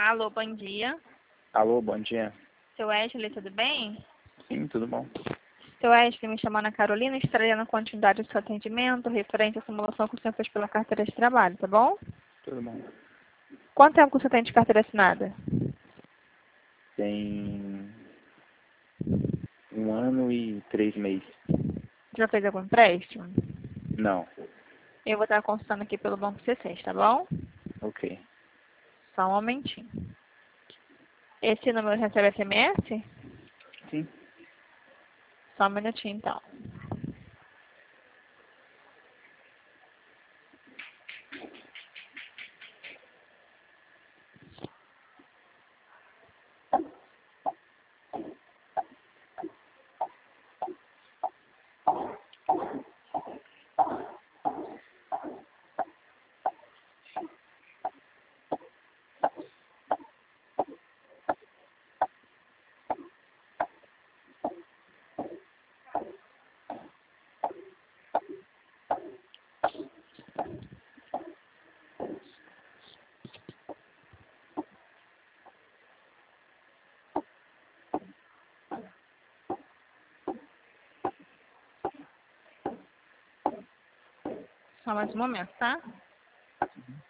Alô, bom dia. Alô, bom dia. Seu Wesley, tudo bem? Sim, tudo bom. Seu Wesley, me chamando a Carolina, estarei na continuidade do seu atendimento, referente à simulação que o senhor fez pela carteira de trabalho, tá bom? Tudo bom. Quanto tempo que você tem de carteira assinada? Tem 1 ano e 3 meses. Já fez algum empréstimo? Não. Eu vou estar consultando aqui pelo Banco C6, tá bom? Ok. Só um momentinho. Esse número recebe SMS? Sim. Só um minutinho, então. Só mais um momento, tá?